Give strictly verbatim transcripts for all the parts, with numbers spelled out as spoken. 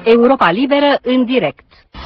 Europa Liberă în direct.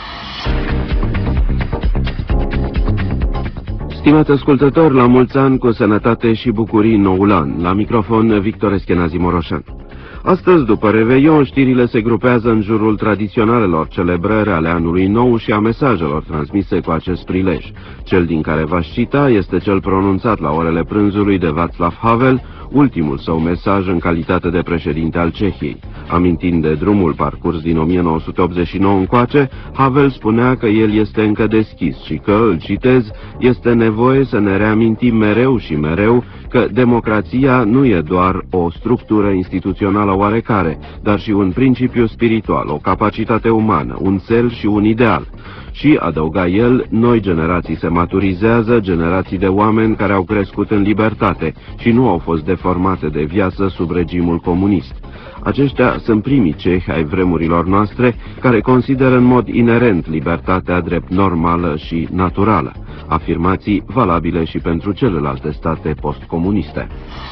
Stimați ascultători, la mulți ani, cu sănătate și bucurii în noul an. La microfon, Victor Eschenazi Moroșan. Astăzi, după Reveion, știrile se grupează în jurul tradiționalelor celebrări ale anului nou și a mesajelor transmise cu acest prilej. Cel din care v-aș cita este cel pronunțat la orele prânzului de Václav Havel, ultimul său mesaj în calitate de președinte al Cehiei. Amintind de drumul parcurs din o mie nouă sute optzeci și nouă încoace, Havel spunea că el este încă deschis și că, îl citez, este nevoie să ne reamintim mereu și mereu că democrația nu e doar o structură instituțională oarecare, dar și un principiu spiritual, o capacitate umană, un cel și un ideal. Și, adăuga el, noi generații se maturizează, generații de oameni care au crescut în libertate și nu au fost deformate de viață sub regimul comunist. Aceștia sunt primii cehi ai vremurilor noastre care consideră în mod inerent libertatea drept normală și naturală, afirmații valabile și pentru celelalte state postcomuniste.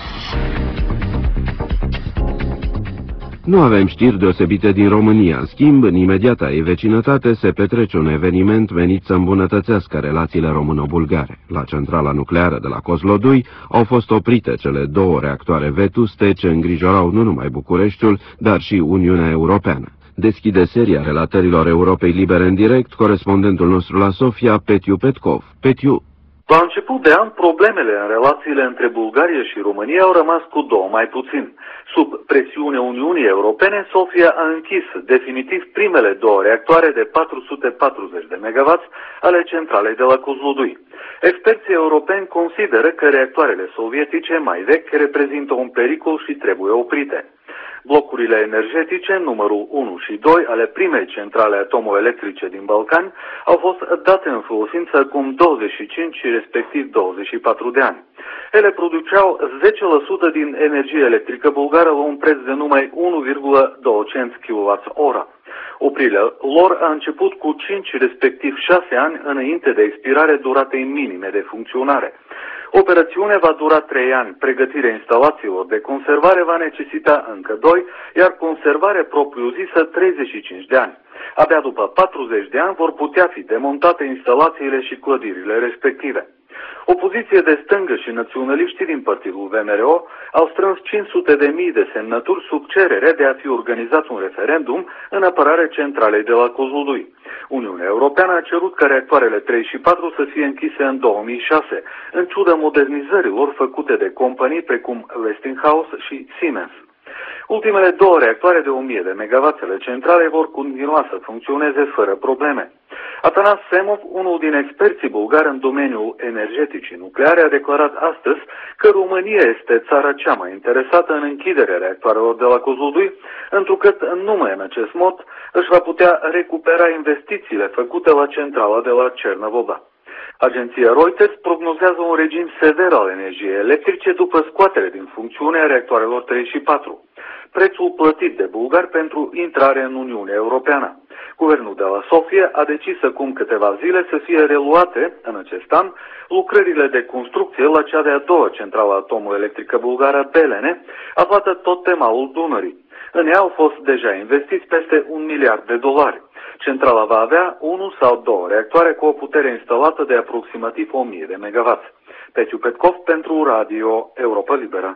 Nu avem știri deosebite din România. În schimb, în imediata ei vecinătate se petrece un eveniment menit să îmbunătățească relațiile româno-bulgare. La centrala nucleară de la Kozlodui au fost oprite cele două reactoare vetuste ce îngrijorau nu numai Bucureștiul, dar și Uniunea Europeană. Deschide seria relatărilor Europei Libere în direct corespondentul nostru la Sofia, Petiu Petkov. Petiu. La început de an, problemele în relațiile între Bulgaria și România au rămas cu două mai puțin. Sub presiune Uniunii Europene, Sofia a închis definitiv primele două reactoare de patru sute patruzeci de megawatt ale centralei de la Kozlodui. Experții europeni consideră că reactoarele sovietice mai vechi reprezintă un pericol și trebuie oprite. Blocurile energetice numărul unu și doi ale primei centrale atomoelectrice din Balcani au fost date în folosință acum douăzeci și cinci și respectiv douăzeci și patru de ani. Ele produceau zece la sută din energie electrică bulgară la un preț de numai unu virgulă doi cenți kilowatt-ora. Oprirea lor a început cu cinci, respectiv șase ani înainte de expirare duratei minime de funcționare. Operațiunea va dura trei ani, pregătirea instalațiilor de conservare va necesita încă doi, iar conservarea propriu-zisă treizeci și cinci de ani. Abia după patruzeci de ani vor putea fi demontate instalațiile și clădirile respective. Opoziție de stângă și naționaliștii din partidul V M R O au strâns cinci sute de mii de semnături sub cerere de a fi organizat un referendum în apărarea centralei de la Kozlodui. Uniunea Europeană a cerut ca reactoarele trei și patru să fie închise în două mii șase, în ciuda modernizărilor făcute de companii precum Westinghouse și Siemens. Ultimele două reactoare de o mie de megawatt ale centralei vor continua să funcționeze fără probleme. Atanas Semov, unul din experții bulgari în domeniul energeticii nucleare, a declarat astăzi că România este țara cea mai interesată în închiderea reactoarelor de la Kozlodui, întrucât numai în acest mod își va putea recupera investițiile făcute la centrala de la Cernavoda. Agenția Reuters prognozează un regim sever al energiei electrice după scoaterea din funcțiune a reactoarelor trei și patru. Prețul plătit de bulgari pentru intrare în Uniunea Europeană. Guvernul de la Sofia a decis acum câteva zile să fie reluate în acest an lucrările de construcție la cea de-a doua centrală atomoelectrică bulgară Belene, aflată tot pe malul Dunării. În ea au fost deja investiți peste un miliard de dolari. Centrala va avea unu sau două reactoare cu o putere instalată de aproximativ o mie de megawatt. Petiu Petkov pentru Radio Europa Liberă.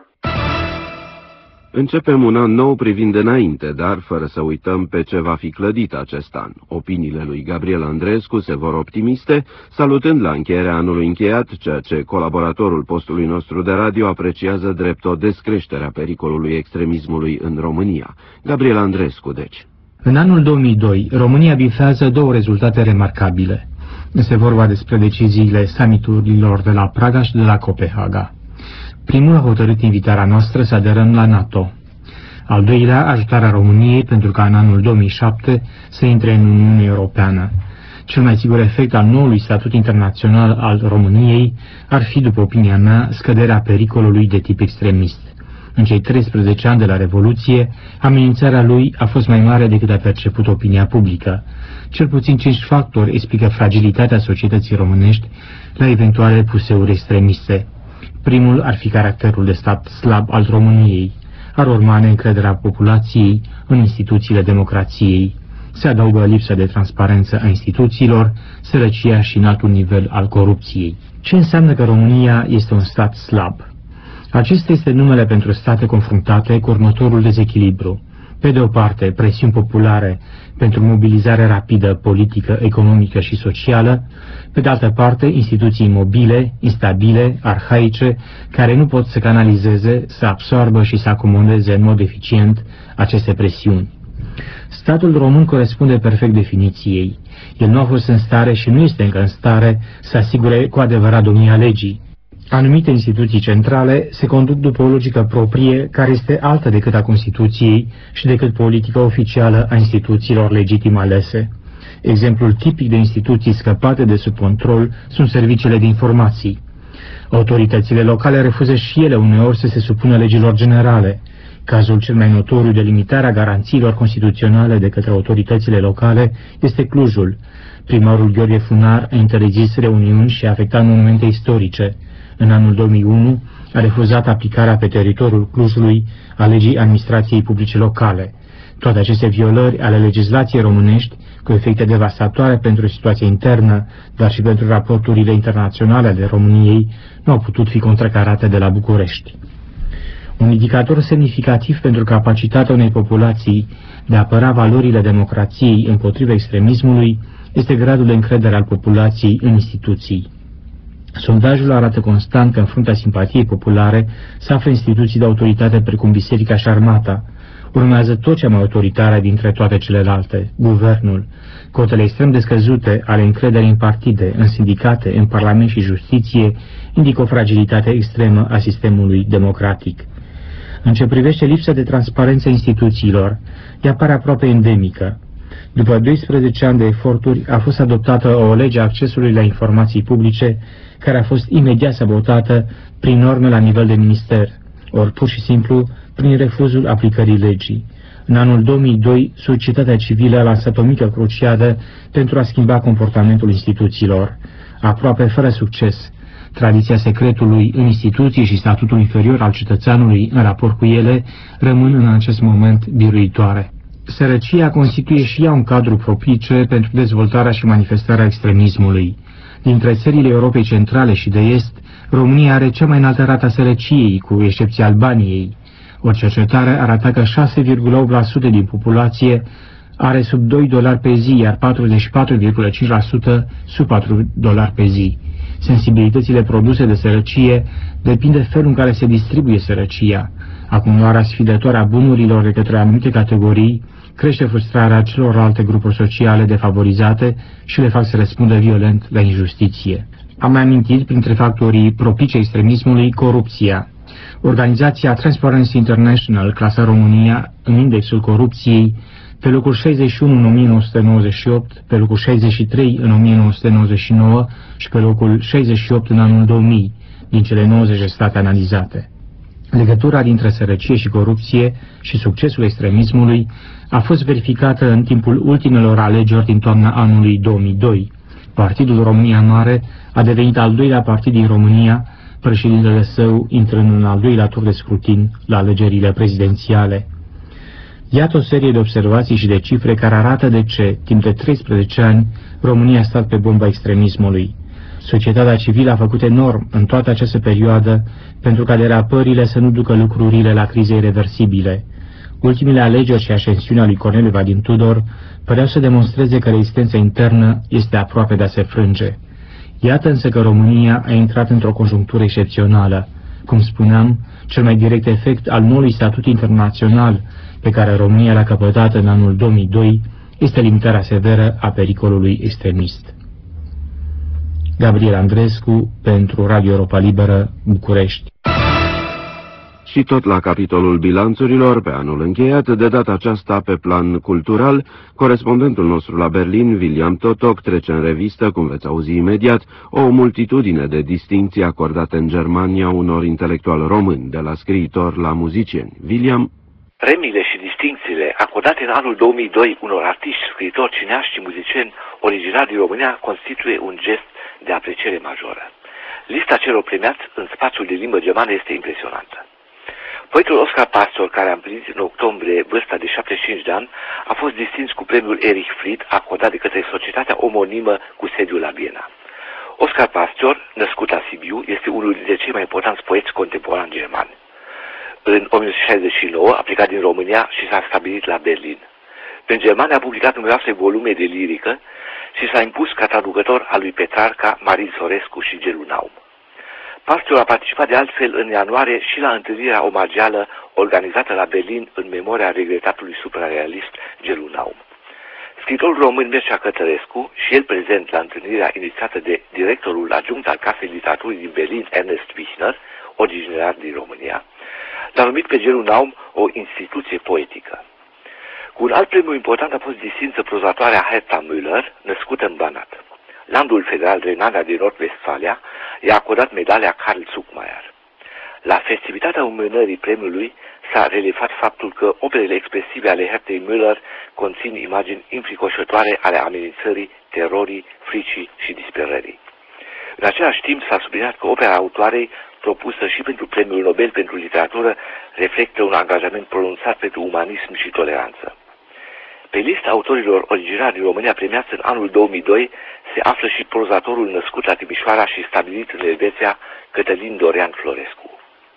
Începem un an nou privind înainte, dar fără să uităm pe ce va fi clădit acest an. Opiniile lui Gabriel Andreescu se vor optimiste, salutând la încheierea anului încheiat, ceea ce colaboratorul postului nostru de radio apreciază drept o descreștere a pericolului extremismului în România. Gabriel Andreescu, deci. În anul două mii doi, România bifează două rezultate remarcabile. Este vorba despre deciziile summiturilor de la Praga și de la Copenhaga. Primul a hotărât invitarea noastră să aderăm la NATO. Al doilea, ajutarea României pentru ca în anul două mii șapte să intre în Uniunea Europeană. Cel mai sigur efect al noului statut internațional al României ar fi, după opinia mea, scăderea pericolului de tip extremist. În cei treisprezece ani de la Revoluție, amenințarea lui a fost mai mare decât a perceput opinia publică. Cel puțin cinci factori explică fragilitatea societății românești la eventuale puseuri extremiste. Primul ar fi caracterul de stat slab al României, ar urma neîncrederea populației în instituțiile democrației. se adaugă lipsa de transparență a instituțiilor, sărăcia și înaltul nivel al corupției. Ce înseamnă că România este un stat slab? Acesta este numele pentru state confruntate cu următorul dezechilibru. Pe de o parte, presiuni populare pentru mobilizare rapidă politică, economică și socială, pe de altă parte, instituții imobile, instabile, arhaice, care nu pot să canalizeze, să absoarbă și să acomodeze în mod eficient aceste presiuni. Statul român corespunde perfect definiției. El nu a fost în stare și nu este încă în stare să asigure cu adevărat domnia legii. Anumite instituții centrale se conduc după o logică proprie care este altă decât a Constituției și decât politica oficială a instituțiilor legitim alese. Exemplul tipic de instituții scăpate de sub control sunt serviciile de informații. Autoritățile locale refuză și ele uneori să se supună legilor generale. Cazul cel mai notoriu de limitarea garanțiilor constituționale de către autoritățile locale este Clujul. Primarul Gheorghe Funar a interzis reuniuni și a afectat monumente istorice. În anul două mii unu a refuzat aplicarea pe teritoriul Clujului a legii administrației publice locale. Toate aceste violări ale legislației românești, cu efecte devastatoare pentru situația internă, dar și pentru raporturile internaționale ale României, nu au putut fi contracarate de la București. Un indicator semnificativ pentru capacitatea unei populații de a apăra valorile democrației împotriva extremismului este gradul de încredere al populației în instituții. Sondajul arată constant că în fruntea simpatiei populare se află instituții de autoritate precum biserica și armata. Urmează tot cea mai autoritară dintre toate celelalte, guvernul. Cotele extrem de scăzute ale încrederii în partide, în sindicate, în parlament și justiție indică o fragilitate extremă a sistemului democratic. În ce privește lipsa de transparență a instituțiilor, ea pare aproape endemică. După doisprezece ani de eforturi, a fost adoptată o lege a accesului la informații publice, care a fost imediat sabotată prin norme la nivel de minister, ori pur și simplu prin refuzul aplicării legii. În anul două mii doi, societatea civilă a lansat o mică cruciadă pentru a schimba comportamentul instituțiilor, aproape fără succes. Tradiția secretului în instituții și statutul inferior al cetățeanului în raport cu ele rămân în acest moment biruitoare. Sărăcia constituie și ea un cadru propice pentru dezvoltarea și manifestarea extremismului. Dintre țările Europei Centrale și de Est, România are cea mai înaltă rată a sărăciei, cu excepția Albaniei. O cercetare arată că șase virgulă opt la sută din populație are sub doi dolari pe zi, iar patruzeci și patru virgulă cinci la sută sub patru dolari pe zi. Sensibilitățile produse de sărăcie depind de felul în care se distribuie sărăcia. Acumularea sfidătoare a bunurilor de către anumite categorii crește frustrarea celorlalte grupuri sociale defavorizate și le fac să răspundă violent la injustiție. Am mai amintit, printre factorii propice extremismului, corupția. Organizația Transparency International clasa România în indexul corupției pe locul șaizeci și unu în o mie nouă sute nouăzeci și opt, pe locul șaizeci și trei în o mie nouă sute nouăzeci și nouă și pe locul șaizeci și opt în anul două mii, din cele nouăzeci de state analizate. Legătura dintre sărăcie și corupție și succesul extremismului a fost verificată în timpul ultimelor alegeri din toamna anului două mii doi. Partidul România Mare a devenit al doilea partid din România, președintele său intrând în al doilea tur de scrutin la alegerile prezidențiale. Iată o serie de observații și de cifre care arată de ce, timp de treisprezece ani, România a stat pe bomba extremismului. Societatea civilă a făcut enorm în toată această perioadă pentru ca derapările să nu ducă lucrurile la crize irreversibile. Ultimile alegeri și ascensiunea lui Corneliu Vadim Tudor păreau să demonstreze că rezistența internă este aproape de a se frânge. Iată însă că România a intrat într-o conjunctură excepțională. Cum spuneam, cel mai direct efect al noului statut internațional pe care România l-a căpătat în anul două mii doi este limitarea severă a pericolului extremist. Gabriel Andrescu pentru Radio Europa Liberă, București. Și tot la capitolul bilanțurilor, pe anul încheiat, de data aceasta pe plan cultural, corespondentul nostru la Berlin, William Totok, trece în revistă, cum veți auzi imediat, o multitudine de distincții acordate în Germania unor intelectuali români, de la scriitori la muzicieni. William. Premiile și distincțiile acordate în anul două mii doi unor artiști, scriitori, cineaști și muzicieni originali din România constituie un gest de apreciere majoră. Lista celor premiați în spațiul de limbă germană este impresionantă. Poetul Oscar Pastor, care a împlinit în octombrie vârsta de șaptezeci și cinci de ani, a fost distins cu premiul Erich Fried, acordat de către societatea omonimă cu sediul la Viena. Oscar Pastor, născut la Sibiu, este unul dintre cei mai importanți poeți contemporani germani. În o mie nouă sute șaizeci și nouă a plecat din România și s-a stabilit la Berlin. În Germania a publicat numeroase volume de lirică și s-a impus ca traducător al lui Petrarca, Marin Sorescu și Gelu Naum. Pastor a participat de altfel în ianuarie și la întâlnirea omagială organizată la Berlin în memoria regretatului suprarealist Gelu Naum. Scriitorul român Mircea Cătărescu, și el prezent la întâlnirea inițiată de directorul adjunct al Casei Literaturii din Berlin, Ernest Wichner, originar din România, l-a numit pe Gelu Naum o instituție poetică. Cu un alt premiu important a fost distinsă prozatoarea Herta Müller, născută în Banat. Landul federal Renania din Nord-Vestfalia i-a acordat medalia Karl Zuckmayer. La festivitatea înmânării premiului s-a relefat faptul că operele expresive ale Hertei Müller conțin imagini înfricoșătoare ale amenințării, terorii, fricii și disperării. În același timp s-a subliniat că opera autoarei, propusă și pentru Premiul Nobel pentru Literatură, reflectă un angajament pronunțat pentru umanism și toleranță. Pe lista autorilor originari din România premiați în anul două mii doi se află și prozatorul născut la Timișoara și stabilit în Elveția, Cătălin Dorian Florescu.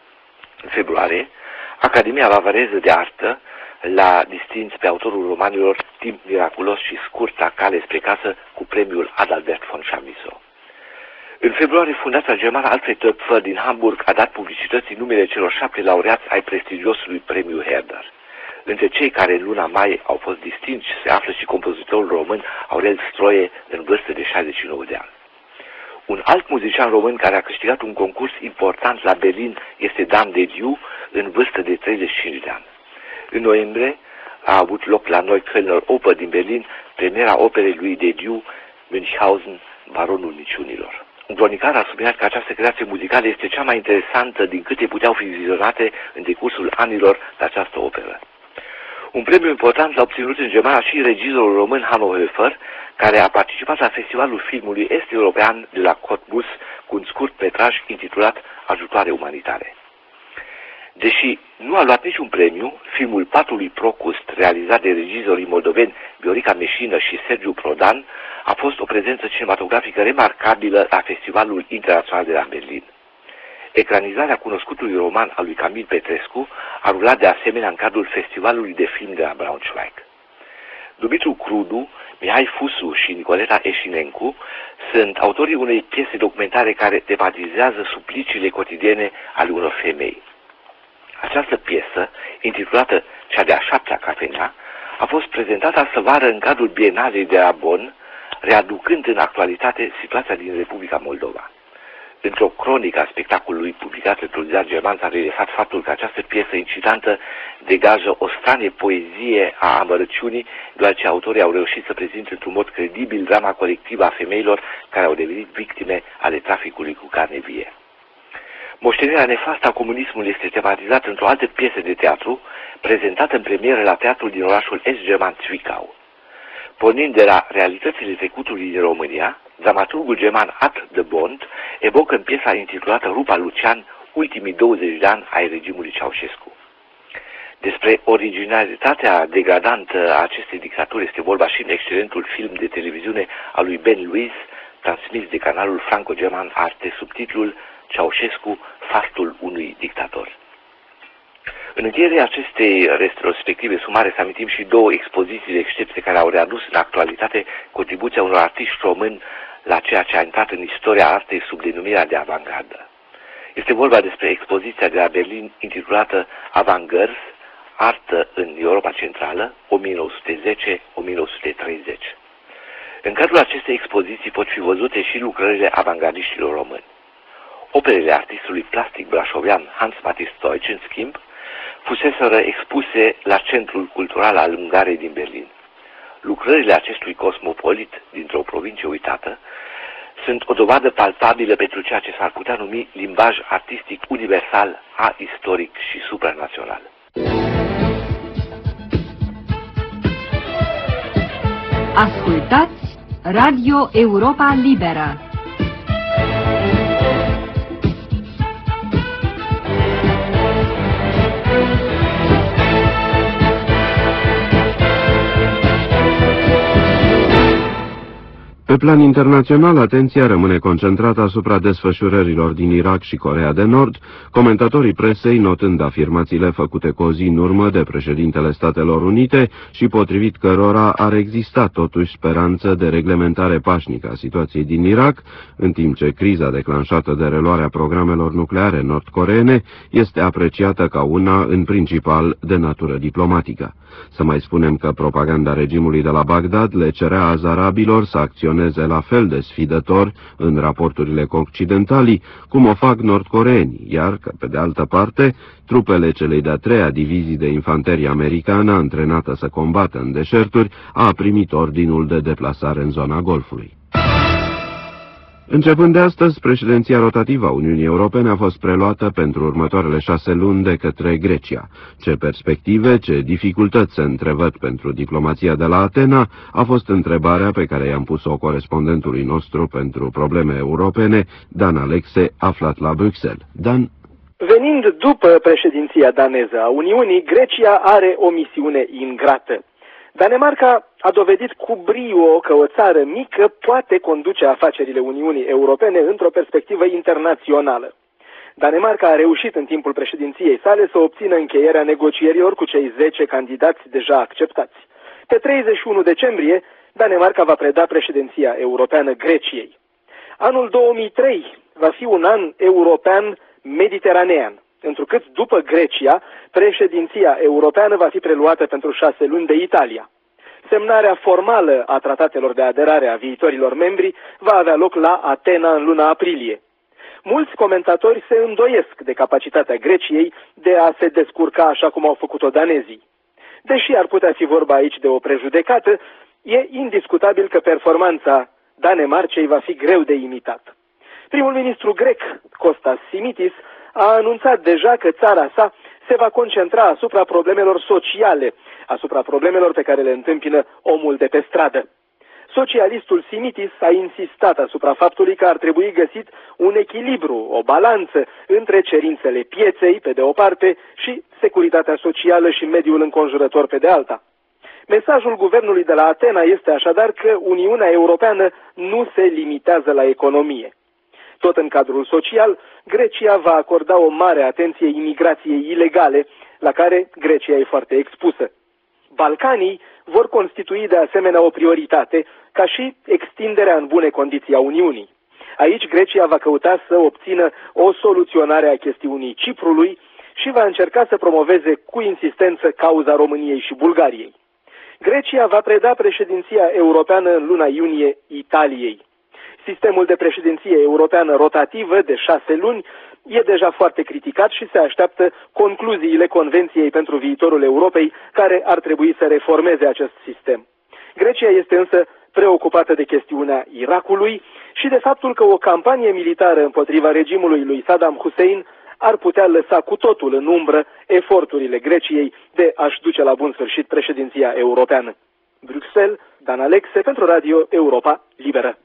În februarie, Academia Bavareză de Artă l-a distins pe autorul romanilor Timp miraculos și Scurta cale spre casă cu premiul Adalbert von Chamisso. În februarie, Fundația Germană Alfred Töpfer din Hamburg a dat publicității numele celor șapte laureați ai prestigiosului premiu Herder. Între cei care în luna mai au fost distinși se află și compozitorul român Aurel Stroie, în vârstă de șaizeci și nouă de ani. Un alt muzician român care a câștigat un concurs important la Berlin este Dan de Diu, în vârstă de treizeci și cinci de ani. În noiembrie a avut loc la Neuköllner Oper din Berlin premiera operei lui de Diu, Münchhausen, Baronul Niciunilor. Un cronicar a subliniat că această creație muzicală este cea mai interesantă din câte puteau fi vizionate în decursul anilor de această operă. Un premiu important l-a obținut în Germania și regizorul român Hanno Höfer, care a participat la festivalul filmului est-european de la Cottbus cu un scurt metraj intitulat Ajutoare umanitare. Deși nu a luat niciun premiu, filmul Patului Procust, realizat de regizorii moldoveni Viorica Meșină și Sergiu Prodan, a fost o prezență cinematografică remarcabilă la Festivalul Internațional de la Berlin. Ecranizarea cunoscutului roman al lui Camil Petrescu a rulat de asemenea în cadrul Festivalului de Film de la Braunschweig. Dumitru Crudu, Mihai Fusu și Nicoleta Eșinencu sunt autorii unei piese documentare care tematizează supliciile cotidiene ale unor femei. Această piesă, intitulată Cea de-a șaptea cafenea, a fost prezentată astă vară în cadrul Bienalei de la Bonn, readucând în actualitate situația din Republica Moldova. Într-o cronică a spectacolului publicat într-un ziar german s-a relefat faptul că această piesă incitantă degajă o stranie poezie a amărăciunii, deoarece autorii au reușit să prezinte într-un mod credibil drama colectivă a femeilor care au devenit victime ale traficului cu carne vie. Moștenirea nefastă a comunismului este tematizată într-o altă piesă de teatru, prezentată în premieră la teatrul din orașul est-german Zwickau. Pornind de la realitățile trecutului din România, dramaturgul german Ad de Bond evocă în piesa intitulată Rupa Lucian ultimii douăzeci de ani ai regimului Ceaușescu. Despre originalitatea degradantă a acestei dictaturi este vorba și în excelentul film de televiziune al lui Ben Luis, transmis de canalul franco-german Arte, subtitlul Ceaușescu, fastul unui dictator. În încheierea acestei retrospective sumare să amintim și două expoziții de excepție care au readus în actualitate contribuția unor artiști români la ceea ce a intrat în istoria artei sub denumirea de avantgardă. Este vorba despre expoziția de la Berlin intitulată Avantgarde, artă în Europa Centrală, o mie nouă sute zece - o mie nouă sute treizeci. În cadrul acestei expoziții pot fi văzute și lucrările avantgardiștilor români. Operele artistului plastic brașovean Hans Matthias Deutsch, în schimb, fuseseră expuse la Centrul Cultural al Ungarei din Berlin. Lucrările acestui cosmopolit dintr-o provincie uitată sunt o dovadă palpabilă pentru ceea ce s-ar putea numi limbaj artistic universal, aistoric și supranațional. Ascultați Radio Europa Liberă. Pe plan internațional, atenția rămâne concentrată asupra desfășurărilor din Irak și Coreea de Nord, comentatorii presei notând afirmațiile făcute cu o zi în urmă de președintele Statelor Unite și potrivit cărora ar exista totuși speranță de reglementare pașnică a situației din Irak, în timp ce criza declanșată de reluarea programelor nucleare nord-coreene este apreciată ca una, în principal, de natură diplomatică. Să mai spunem că propaganda regimului de la Bagdad le cerea azarabilor să acționeze la fel de sfidător în raporturile cu occidentalii, cum o fac nordcoreenii, iar că, pe de altă parte, trupele celei de-a treia divizii de infanterie americană, antrenată să combată în deșerturi, a primit ordinul de deplasare în zona Golfului. Începând de astăzi, președinția rotativă a Uniunii Europene a fost preluată pentru următoarele șase luni de către Grecia. Ce perspective, ce dificultăți se întrevăd pentru diplomația de la Atena, a fost întrebarea pe care i-am pus-o corespondentului nostru pentru probleme europene, Dan Alexe, aflat la Bruxelles. Dan? Venind după președinția daneză a Uniunii, Grecia are o misiune ingrată. Danemarca a dovedit cu brio că o țară mică poate conduce afacerile Uniunii Europene într-o perspectivă internațională. Danemarca a reușit în timpul președinției sale să obțină încheierea negocierilor cu cei zece candidați deja acceptați. Pe treizeci și unu decembrie, Danemarca va preda președinția europeană Greciei. Anul două mii trei va fi un an european mediteranean, întrucât după Grecia, președinția europeană va fi preluată pentru șase luni de Italia. Semnarea formală a tratatelor de aderare a viitorilor membri va avea loc la Atena în luna aprilie. Mulți comentatori se îndoiesc de capacitatea Greciei de a se descurca așa cum au făcut-o danezii. Deși ar putea fi vorba aici de o prejudecată, e indiscutabil că performanța Danemarcei va fi greu de imitat. Primul ministru grec, Kostas Simitis, a anunțat deja că țara sa se va concentra asupra problemelor sociale, asupra problemelor pe care le întâmpină omul de pe stradă. Socialistul Simitis a insistat asupra faptului că ar trebui găsit un echilibru, o balanță între cerințele pieței, pe de o parte, și securitatea socială și mediul înconjurător, pe de alta. Mesajul guvernului de la Atena este așadar că Uniunea Europeană nu se limitează la economie. Tot în cadrul social, Grecia va acorda o mare atenție imigrației ilegale, la care Grecia e foarte expusă. Balcanii vor constitui de asemenea o prioritate, ca și extinderea în bune condiții a Uniunii. Aici Grecia va căuta să obțină o soluționare a chestiunii Ciprului și va încerca să promoveze cu insistență cauza României și Bulgariei. Grecia va preda președinția europeană în luna iunie Italiei. Sistemul de președinție europeană rotativă de șase luni e deja foarte criticat și se așteaptă concluziile Convenției pentru viitorul Europei, care ar trebui să reformeze acest sistem. Grecia este însă preocupată de chestiunea Irakului și de faptul că o campanie militară împotriva regimului lui Saddam Hussein ar putea lăsa cu totul în umbră eforturile Greciei de a-și duce la bun sfârșit președinția europeană. Bruxelles, Dan Alexe pentru Radio Europa Liberă.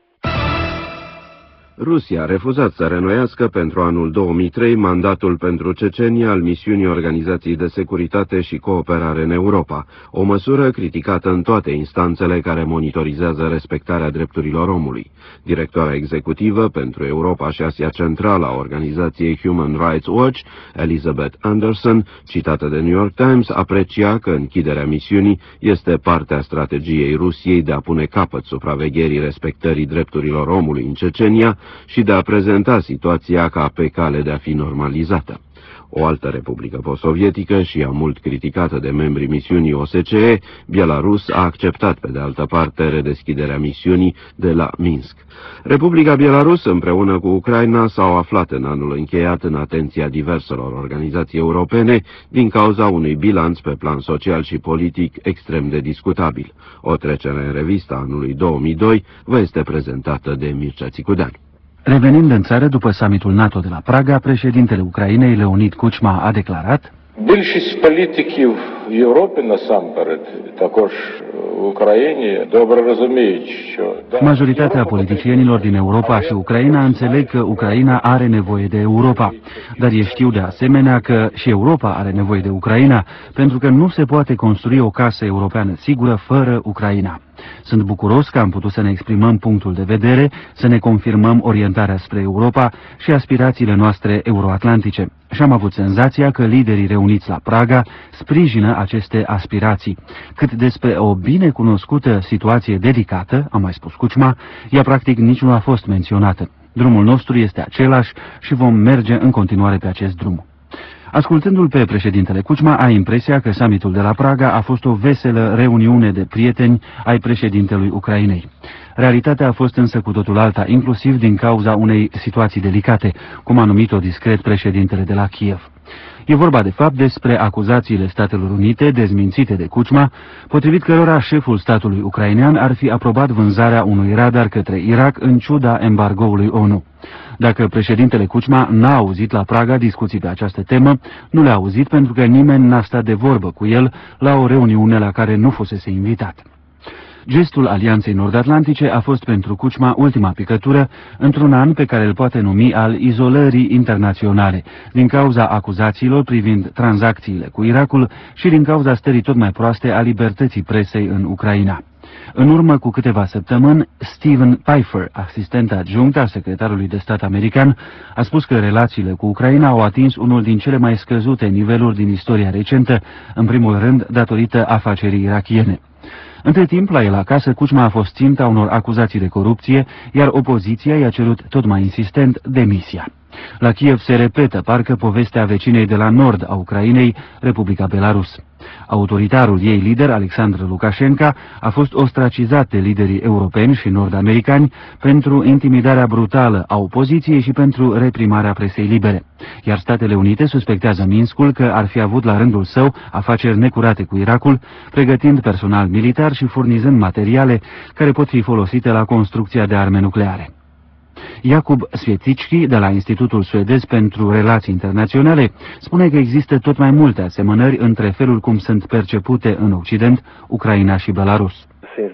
Rusia a refuzat să reînnoiască pentru anul două mii trei mandatul pentru Cecenia al misiunii Organizației de Securitate și Cooperare în Europa, o măsură criticată în toate instanțele care monitorizează respectarea drepturilor omului. Directoarea executivă pentru Europa și Asia Centrală a organizației Human Rights Watch, Elizabeth Anderson, citată de New York Times, aprecia că închiderea misiunii este parte a strategiei Rusiei de a pune capăt supravegherii respectării drepturilor omului în Cecenia și de a prezenta situația ca pe cale de a fi normalizată. O altă republică post-sovietică și ea mult criticată de membrii misiunii O S C E, Belarus, a acceptat pe de altă parte redeschiderea misiunii de la Minsk. Republica Belarus împreună cu Ucraina s-au aflat în anul încheiat în atenția diverselor organizații europene din cauza unui bilanț pe plan social și politic extrem de discutabil. O trecere în revistă anului două mii doi vă este prezentată de Mircea Țicudean. Revenind în țară după summitul NATO de la Praga, președintele Ucrainei, Leonid Kuchma, a declarat: Більшість політиків Європи, насамперед, також в Україні, добре розуміють, що... Majoritatea politicienilor din Europa și Ucraina înțeleg că Ucraina are nevoie de Europa, dar ei știu de asemenea că și Europa are nevoie de Ucraina, pentru că nu se poate construi o casă europeană sigură fără Ucraina. Sunt bucuros că am putut să ne exprimăm punctul de vedere, să ne confirmăm orientarea spre Europa și aspirațiile noastre euroatlantice. Și am avut senzația că liderii reuniți la Praga sprijină aceste aspirații. Cât despre o binecunoscută situație delicată, a mai spus Kuchma, ea practic nici nu a fost menționată. Drumul nostru este același și vom merge în continuare pe acest drum. Ascultându-l pe președintele Kuchma, ai impresia că summitul de la Praga a fost o veselă reuniune de prieteni ai președintelui Ucrainei. Realitatea a fost însă cu totul alta, inclusiv din cauza unei situații delicate, cum a numit-o discret președintele de la Kiev. E vorba de fapt despre acuzațiile Statelor Unite dezmințite de Kuchma, potrivit cărora șeful statului ucrainean ar fi aprobat vânzarea unui radar către Irak în ciuda embargoului ONU. Dacă președintele Kuchma n-a auzit la Praga discuții pe această temă, nu le-a auzit pentru că nimeni n-a stat de vorbă cu el la o reuniune la care nu fusese invitat. Gestul Alianței Nord-Atlantice a fost pentru Kuchma ultima picătură într-un an pe care îl poate numi al izolării internaționale, din cauza acuzațiilor privind tranzacțiile cu Irakul și din cauza stării tot mai proaste a libertății presei în Ucraina. În urmă cu câteva săptămâni, Stephen Pfeiffer, asistent adjunct al secretarului de stat american, a spus că relațiile cu Ucraina au atins unul din cele mai scăzute niveluri din istoria recentă, în primul rând datorită afacerii irakiene. Între timp, la el acasă, Kuchma a fost ținta unor acuzații de corupție, iar opoziția i-a cerut tot mai insistent demisia. La Kiev se repetă parcă povestea vecinei de la nord a Ucrainei, Republica Belarus. Autoritarul ei lider, Alexandru Lukashenko, a fost ostracizat de liderii europeni și nord-americani pentru intimidarea brutală a opoziției și pentru reprimarea presei libere. Iar Statele Unite suspectează Minskul că ar fi avut la rândul său afaceri necurate cu Irakul, pregătind personal militar și furnizând materiale care pot fi folosite la construcția de arme nucleare. Jakub Swiecicki, de la Institutul Suedez pentru Relații Internaționale, spune că există tot mai multe asemănări între felul cum sunt percepute în Occident Ucraina și Belarus.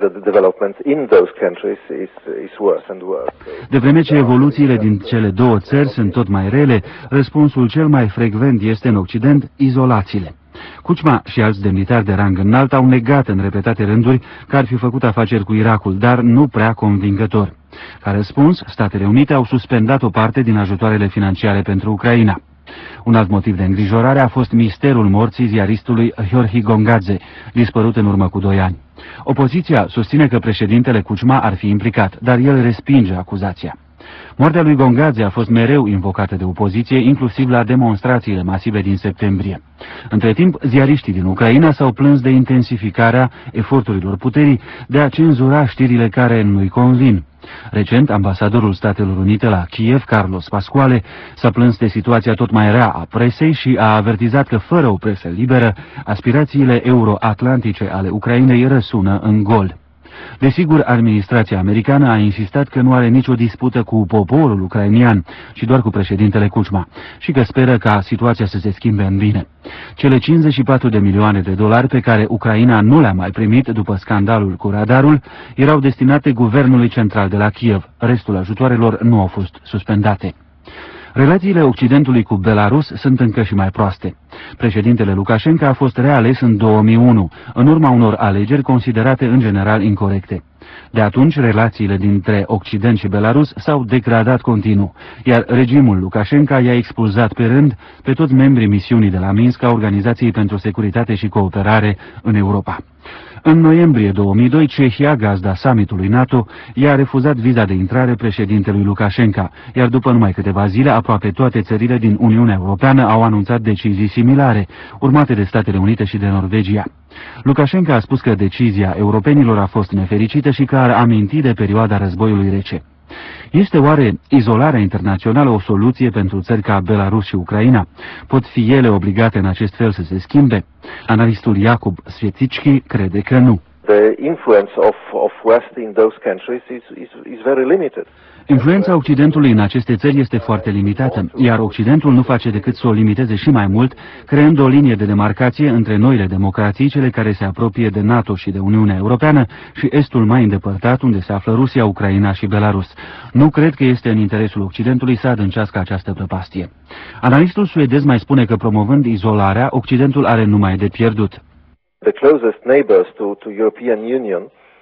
De vreme ce evoluțiile din cele două țări sunt tot mai rele, răspunsul cel mai frecvent este în Occident izolațiile. Kuchma și alți demnitari de rang înalt au negat în repetate rânduri că ar fi făcut afaceri cu Irakul, dar nu prea convingător. Ca răspuns, Statele Unite au suspendat o parte din ajutoarele financiare pentru Ucraina. Un alt motiv de îngrijorare a fost misterul morții ziaristului Gheorghe Gongadze, dispărut în urmă cu doi ani. Opoziția susține că președintele Kuchma ar fi implicat, dar el respinge acuzația. Moartea lui Gongadze a fost mereu invocată de opoziție, inclusiv la demonstrațiile masive din septembrie. Între timp, ziariștii din Ucraina s-au plâns de intensificarea eforturilor puterii de a cenzura știrile care nu-i convin. Recent, ambasadorul Statelor Unite la Kiev, Carlos Pasquale, s-a plâns de situația tot mai rea a presei și a avertizat că fără o presă liberă, aspirațiile euroatlantice ale Ucrainei răsună în gol. Desigur, administrația americană a insistat că nu are nicio dispută cu poporul ucrainian, ci doar cu președintele Kuchma, și că speră ca situația să se schimbe în bine. Cele cincizeci și patru de milioane de dolari pe care Ucraina nu le-a mai primit după scandalul cu radarul erau destinate guvernului central de la Kiev. Restul ajutoarelor nu au fost suspendate. Relațiile Occidentului cu Belarus sunt încă și mai proaste. Președintele Lukashenko a fost reales în două mii unu, în urma unor alegeri considerate în general incorecte. De atunci, relațiile dintre Occident și Belarus s-au degradat continuu, iar regimul Lukashenko i-a expulzat pe rând pe toți membrii misiunii de la Minsk a Organizației pentru Securitate și Cooperare în Europa. În noiembrie două mii doi, Cehia, gazda summitului NATO, i-a refuzat viza de intrare președintelui Lukashenko, iar după numai câteva zile, aproape toate țările din Uniunea Europeană au anunțat decizii similare, urmate de Statele Unite și de Norvegia. Lukashenko a spus că decizia europenilor a fost nefericită și că ar aminti de perioada războiului rece. Este oare izolarea internațională o soluție pentru țări ca Belarus și Ucraina? Pot fi ele obligate în acest fel să se schimbe? Analistul Jakub Swiecicki crede că nu. The influence of, of West in those countries is, is, is very limited. Influența Occidentului în aceste țări este foarte limitată, iar Occidentul nu face decât să o limiteze și mai mult, creând o linie de demarcație între noile democrații, cele care se apropie de NATO și de Uniunea Europeană, și estul mai îndepărtat, unde se află Rusia, Ucraina și Belarus. Nu cred că este în interesul Occidentului să adâncească această prăpastie. Analistul suedez mai spune că, promovând izolarea, Occidentul are numai de pierdut. The closest neighbors to, to European Union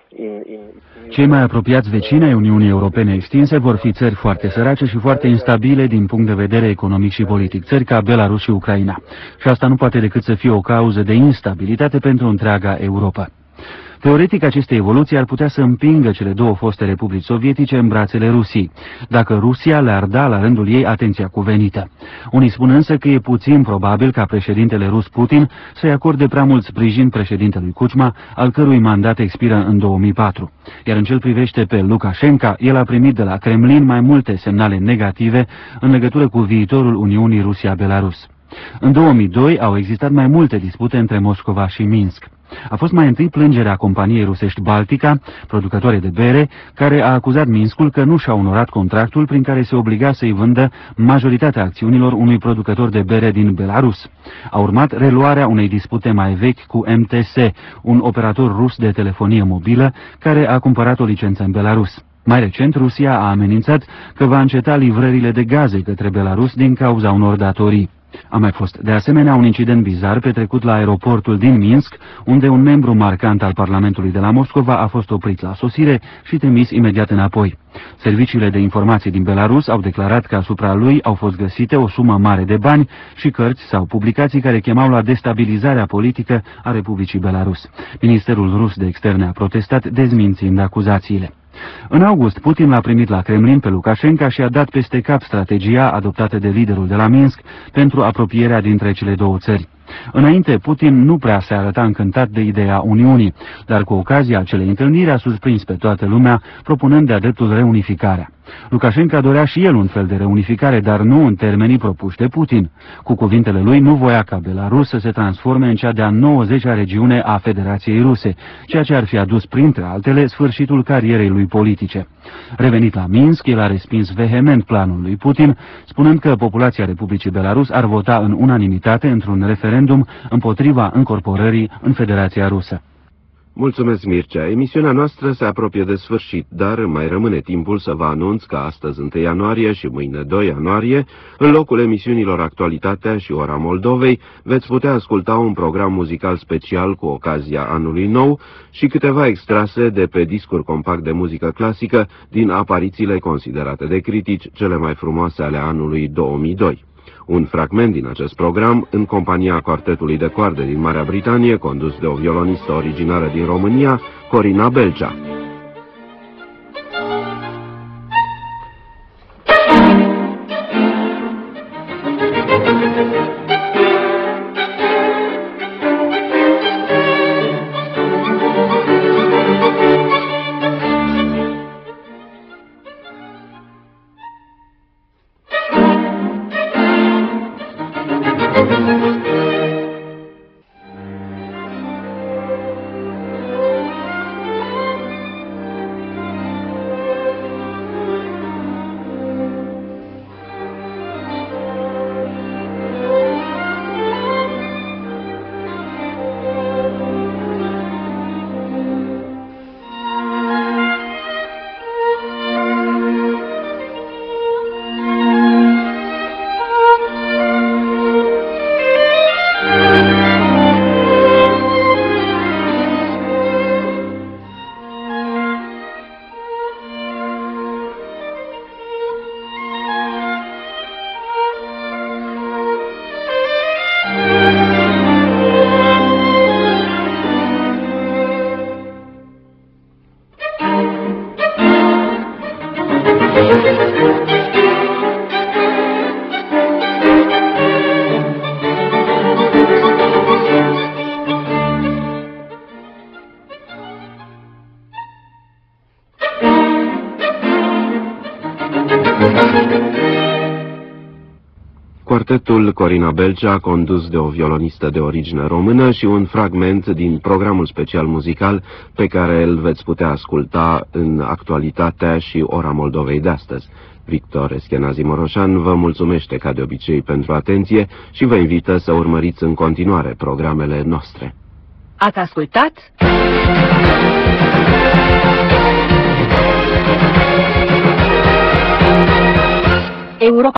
in, in Cei mai apropiați vecini ai Uniunii Europene extinse vor fi țări foarte sărace și foarte instabile din punct de vedere economic și politic, țări ca Belarus și Ucraina. Și asta nu poate decât să fie o cauză de instabilitate pentru întreaga Europa. Teoretic, aceste evoluții ar putea să împingă cele două foste republici sovietice în brațele Rusiei, dacă Rusia le-ar da la rândul ei atenția cuvenită. Unii spun însă că e puțin probabil ca președintele rus Putin să-i acorde prea mult sprijin președintelui Kuchma, al cărui mandat expiră în două mii patru. Iar în ce-l privește pe Lukashenko, el a primit de la Kremlin mai multe semnale negative în legătură cu viitorul Uniunii Rusia-Belarus. În două mii doi au existat mai multe dispute între Moscova și Minsk. A fost mai întâi plângerea companiei rusești Baltica, producătoare de bere, care a acuzat Minskul că nu și-a onorat contractul prin care se obliga să-i vândă majoritatea acțiunilor unui producător de bere din Belarus. A urmat reluarea unei dispute mai vechi cu M T S, un operator rus de telefonie mobilă, care a cumpărat o licență în Belarus. Mai recent, Rusia a amenințat că va înceta livrările de gaze către Belarus din cauza unor datorii. A mai fost, de asemenea, un incident bizar petrecut la aeroportul din Minsk, unde un membru marcant al Parlamentului de la Moscova a fost oprit la sosire și trimis imediat înapoi. Serviciile de informații din Belarus au declarat că asupra lui au fost găsite o sumă mare de bani și cărți sau publicații care chemau la destabilizarea politică a Republicii Belarus. Ministerul rus de externe a protestat, dezmințind acuzațiile. În august, Putin l-a primit la Kremlin pe Lukashenko și a dat peste cap strategia adoptată de liderul de la Minsk pentru apropierea dintre cele două țări. Înainte, Putin nu prea se arăta încântat de ideea Uniunii, dar cu ocazia acelei întâlniri a surprins pe toată lumea, propunând de-a dreptul reunificarea. Lukashenko dorea și el un fel de reunificare, dar nu în termenii propuși de Putin. Cu cuvintele lui, nu voia ca Belarus să se transforme în cea de-a nouăzecea regiune a Federației Ruse, ceea ce ar fi adus, printre altele, sfârșitul carierei lui politice. Revenit la Minsk, el a respins vehement planul lui Putin, spunând că populația Republicii Belarus ar vota în unanimitate într-un referendum împotriva încorporării în Federația Rusă. Mulțumesc, Mircea. Emisiunea noastră se apropie de sfârșit, dar mai rămâne timpul să vă anunț că astăzi, întâi ianuarie și mâine, doi ianuarie, în locul emisiunilor Actualitatea și Ora Moldovei, veți putea asculta un program muzical special cu ocazia anului nou și câteva extrase de pe discuri compact de muzică clasică din aparițiile considerate de critici cele mai frumoase ale anului două mii doi. Un fragment din acest program, în compania Quartetului de Coarde din Marea Britanie, condus de o violonistă originară din România, Corina Belcea. Quartetul Corina Belcea, condus de o violonistă de origine română, și un fragment din programul special muzical pe care îl veți putea asculta în Actualitatea și Ora Moldovei de astăzi. Victor Eskenazi Moroșan vă mulțumește ca de obicei pentru atenție și vă invită să urmăriți în continuare programele noastre. Ați ascultat? Europa